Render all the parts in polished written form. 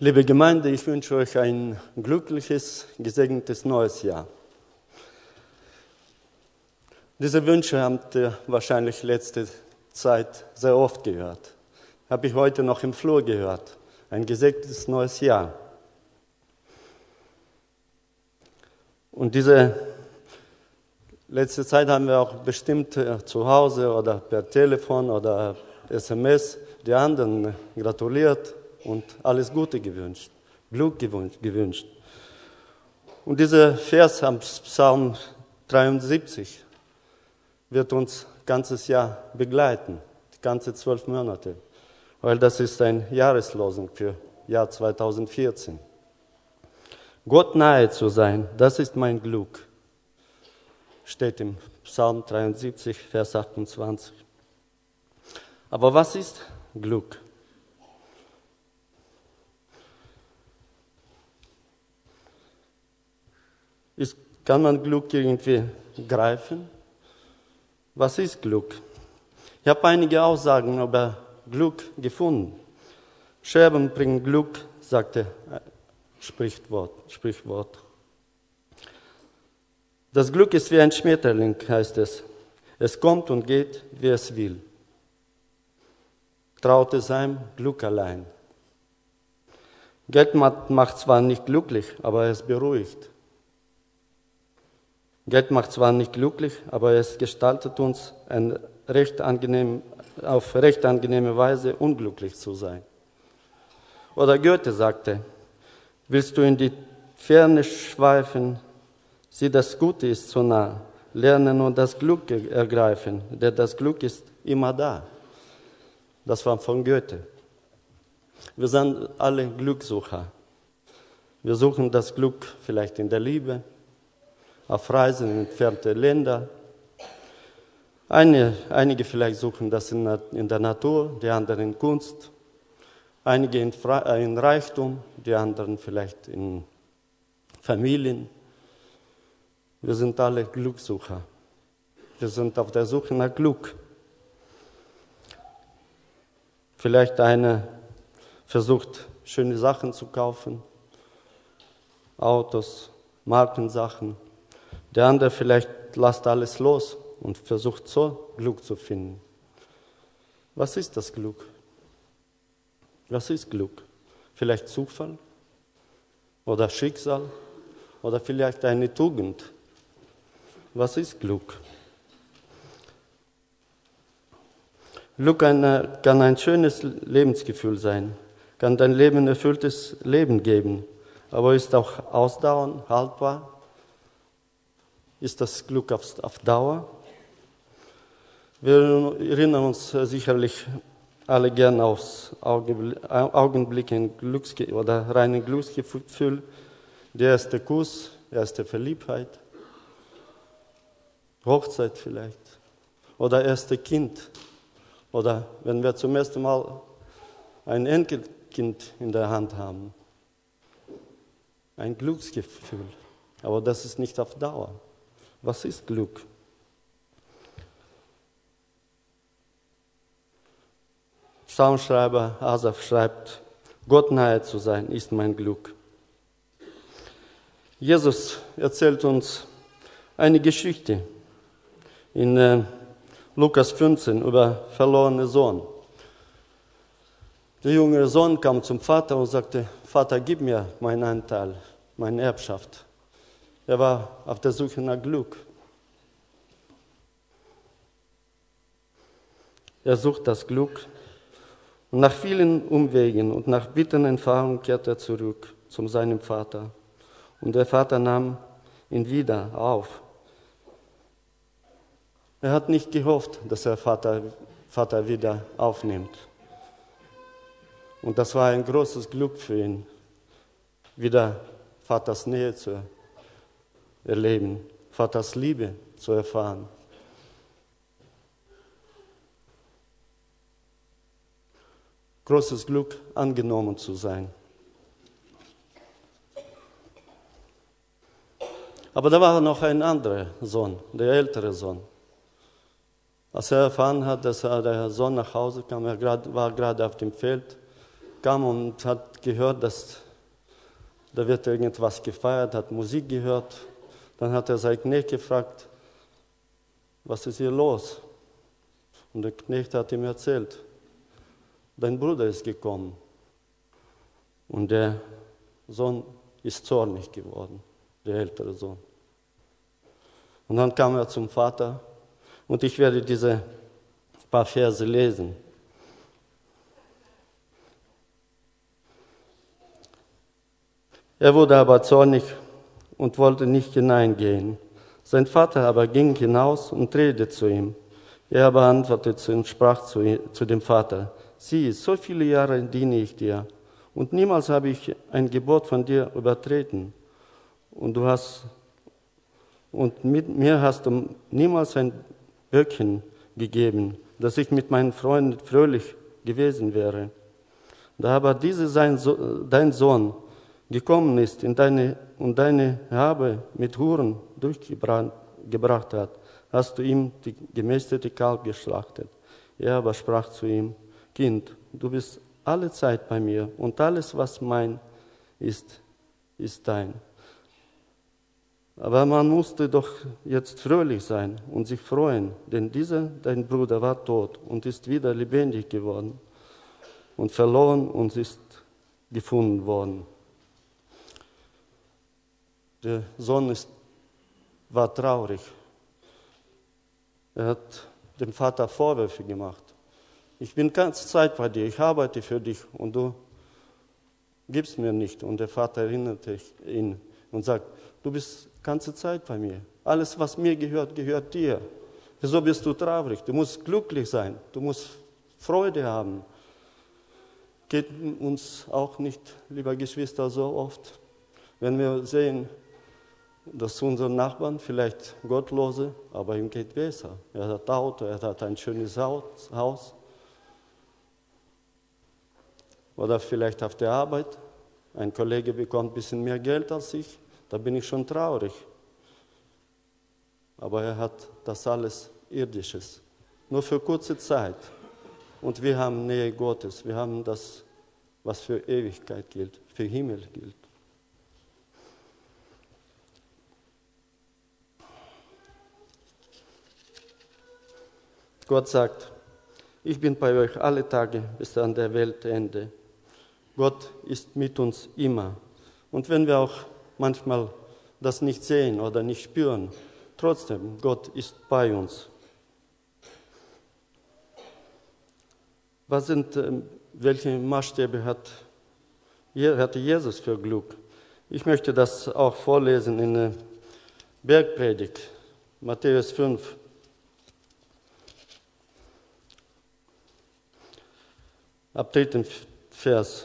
Liebe Gemeinde, ich wünsche euch ein glückliches, gesegnetes neues Jahr. Diese Wünsche habt ihr wahrscheinlich letzte Zeit sehr oft gehört. Habe ich heute noch im Flur gehört. Ein gesegnetes neues Jahr. Und diese letzte Zeit haben wir auch bestimmt zu Hause oder per Telefon oder SMS die anderen gratuliert und alles Gute gewünscht, Glück gewünscht. Und dieser Vers am Psalm 73 wird uns ganzes Jahr begleiten, die ganze 12 Monate, weil das ist ein Jahreslosung für Jahr 2014. Gott nahe zu sein, das ist mein Glück, steht im Psalm 73, Vers 28. Aber was ist Glück? Kann man Glück irgendwie greifen? Was ist Glück? Ich habe einige Aussagen über Glück gefunden. Scherben bringen Glück, sagte Sprichwort. Das Glück ist wie ein Schmetterling, heißt es. Es kommt und geht, wie es will. Traut es einem Glück allein. Geld macht zwar nicht glücklich, aber es beruhigt. Geld macht zwar nicht glücklich, aber es gestaltet uns auf recht angenehme Weise unglücklich zu sein. Oder Goethe sagte, willst du in die Ferne schweifen, sieh, das Gute ist so nah, lerne nur das Glück ergreifen, denn das Glück ist immer da. Das war von Goethe. Wir sind alle Glückssucher. Wir suchen das Glück vielleicht in der Liebe, auf Reisen in entfernte Länder. Einige vielleicht suchen das in der Natur, die anderen in Kunst. Einige in Reichtum, die anderen vielleicht in Familien. Wir sind alle Glückssucher. Wir sind auf der Suche nach Glück. Vielleicht einer versucht, schöne Sachen zu kaufen, Autos, Markensachen. Der andere vielleicht lässt alles los und versucht so Glück zu finden. Was ist das Glück? Was ist Glück? Vielleicht Zufall? Oder Schicksal? Oder vielleicht eine Tugend? Was ist Glück? Glück kann ein schönes Lebensgefühl sein, kann dein Leben ein erfülltes Leben geben, aber ist auch ausdauernd, haltbar. Ist das Glück auf Dauer? Wir erinnern uns sicherlich alle gern aufs Augenblick oder reinen Glücksgefühl, der erste Kuss, erste Verliebtheit, Hochzeit vielleicht oder erste Kind oder wenn wir zum ersten Mal ein Enkelkind in der Hand haben. Ein Glücksgefühl, aber das ist nicht auf Dauer. Was ist Glück? Psalmschreiber Asaf schreibt, Gott nahe zu sein ist mein Glück. Jesus erzählt uns eine Geschichte in Lukas 15 über verlorenen Sohn. Der jüngere Sohn kam zum Vater und sagte, Vater, gib mir meinen Anteil, meine Erbschaft. Er war auf der Suche nach Glück. Er sucht das Glück. Und nach vielen Umwegen und nach bitteren Erfahrungen kehrt er zurück zu seinem Vater. Und der Vater nahm ihn wieder auf. Er hat nicht gehofft, dass er Vater wieder aufnimmt. Und das war ein großes Glück für ihn, wieder Vaters Nähe zu erleben, Vaters Liebe zu erfahren. Großes Glück, angenommen zu sein. Aber da war noch ein anderer Sohn, der ältere Sohn. Als er erfahren hat, dass der Sohn nach Hause kam, war gerade auf dem Feld, kam und hat gehört, dass da wird irgendwas gefeiert, hat Musik gehört. Dann hat er seinen Knecht gefragt, was ist hier los? Und der Knecht hat ihm erzählt, dein Bruder ist gekommen. Und der Sohn ist zornig geworden, der ältere Sohn. Und dann kam er zum Vater und ich werde diese paar Verse lesen. Er wurde aber zornig und wollte nicht hineingehen. Sein Vater aber ging hinaus und redete zu ihm. Er aber antwortete und sprach zu dem Vater, sieh, so viele Jahre diene ich dir, und niemals habe ich ein Gebot von dir übertreten. Und mir hast du niemals ein Böckchen gegeben, dass ich mit meinen Freunden fröhlich gewesen wäre. Da aber dein Sohn gekommen ist und deine Habe mit Huren durchgebracht hat, hast du ihm die gemästete Kalb geschlachtet. Er aber sprach zu ihm, Kind, du bist alle Zeit bei mir und alles, was mein ist, ist dein. Aber man musste doch jetzt fröhlich sein und sich freuen, denn dieser, dein Bruder, war tot und ist wieder lebendig geworden und verloren und ist gefunden worden. Der Sohn war traurig. Er hat dem Vater Vorwürfe gemacht. Ich bin ganze Zeit bei dir, ich arbeite für dich und du gibst mir nicht. Und der Vater erinnerte ihn und sagt, du bist ganze Zeit bei mir. Alles, was mir gehört, gehört dir. Wieso bist du traurig? Du musst glücklich sein, du musst Freude haben. Geht uns auch nicht, lieber Geschwister, so oft, wenn wir sehen, dass unsere Nachbarn, vielleicht Gottlose, aber ihm geht besser. Er hat Auto, er hat ein schönes Haus. Oder vielleicht auf der Arbeit, ein Kollege bekommt ein bisschen mehr Geld als ich, da bin ich schon traurig. Aber er hat das alles Irdisches, nur für kurze Zeit. Und wir haben Nähe Gottes, wir haben das, was für Ewigkeit gilt, für Himmel gilt. Gott sagt, ich bin bei euch alle Tage bis an der Weltende. Gott ist mit uns immer. Und wenn wir auch manchmal das nicht sehen oder nicht spüren, trotzdem, Gott ist bei uns. Welche Maßstäbe hatte Jesus für Glück? Ich möchte das auch vorlesen in der Bergpredigt, Matthäus 5. Ab 3. Vers.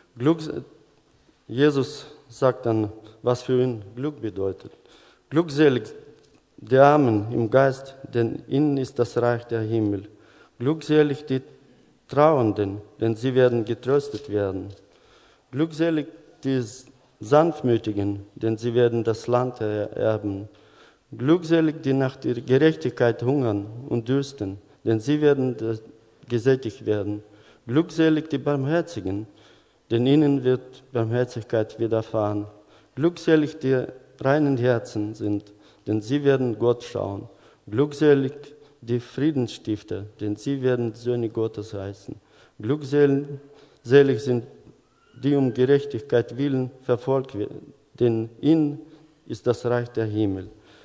Jesus sagt dann, was für ihn Glück bedeutet. Glückselig die Armen im Geist, denn ihnen ist das Reich der Himmel. Glückselig die Trauernden, denn sie werden getröstet werden. Glückselig die Sanftmütigen, denn sie werden das Land erben. Glückselig die nach der Gerechtigkeit hungern und dürsten, denn sie werden gesättigt werden. Glückselig die Barmherzigen, denn ihnen wird Barmherzigkeit widerfahren. Glückselig die reinen Herzen sind, denn sie werden Gott schauen. Glückselig die Friedensstifter, denn sie werden Söhne Gottes heißen. Glückselig sind die um Gerechtigkeit willen verfolgt werden, denn ihnen ist das Reich der Himmel.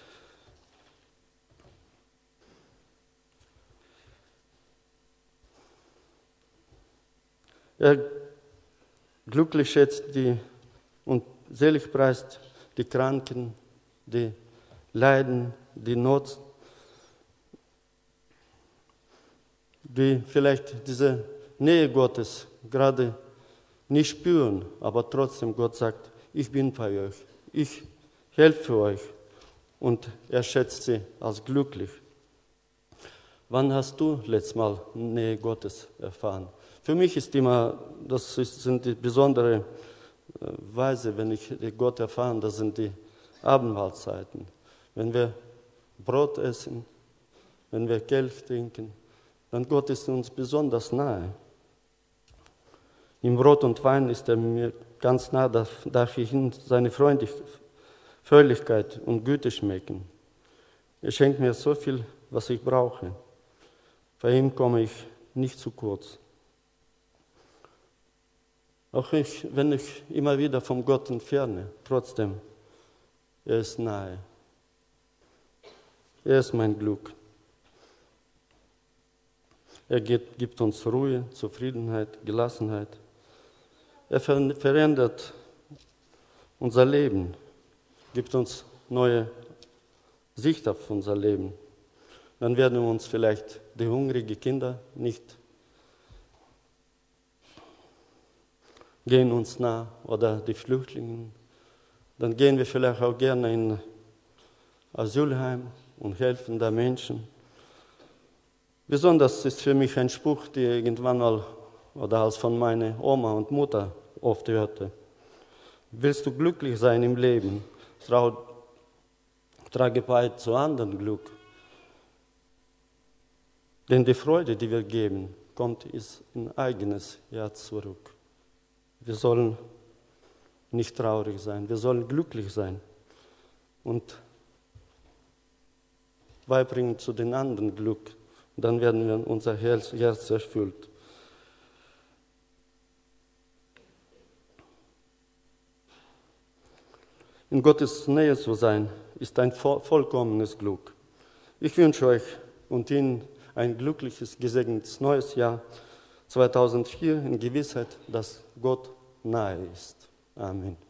Er glücklich schätzt und selig preist die Kranken, die Leiden, die Not, die vielleicht diese Nähe Gottes gerade nicht spüren, aber trotzdem Gott sagt, ich bin bei euch, ich helfe euch und er schätzt sie als glücklich. Wann hast du letztes Mal Nähe Gottes erfahren? Für mich ist immer, sind die besondere Weise, wenn ich Gott erfahren, das sind die Abendmahlzeiten. Wenn wir Brot essen, wenn wir Kelch trinken, dann Gott ist uns besonders nahe. Im Brot und Wein ist er mir ganz nah, darf ich in seine Fröhlichkeit und Güte schmecken. Er schenkt mir so viel, was ich brauche. Bei ihm komme ich nicht zu kurz. Auch wenn ich immer wieder vom Gott entferne, trotzdem, er ist nahe. Er ist mein Glück. Er gibt uns Ruhe, Zufriedenheit, Gelassenheit. Er verändert unser Leben, gibt uns neue Sicht auf unser Leben. Dann werden uns vielleicht die hungrigen Kinder nicht gehen uns nah oder die Flüchtlinge. Dann gehen wir vielleicht auch gerne in Asylheim und helfen da Menschen. Besonders ist für mich ein Spruch, der irgendwann mal oder als von meiner Oma und Mutter oft hörte. Willst du glücklich sein im Leben? Trage bei zu anderen Glück. Denn die Freude, die wir geben, kommt in eigenes Herz zurück. Wir sollen nicht traurig sein, wir sollen glücklich sein und beibringen zu den anderen Glück. Dann werden wir unser Herz erfüllt. In Gottes Nähe zu sein, ist ein vollkommenes Glück. Ich wünsche euch und Ihnen ein glückliches, gesegnetes neues Jahr 2004 in Gewissheit, dass Gott nahe ist. Amen.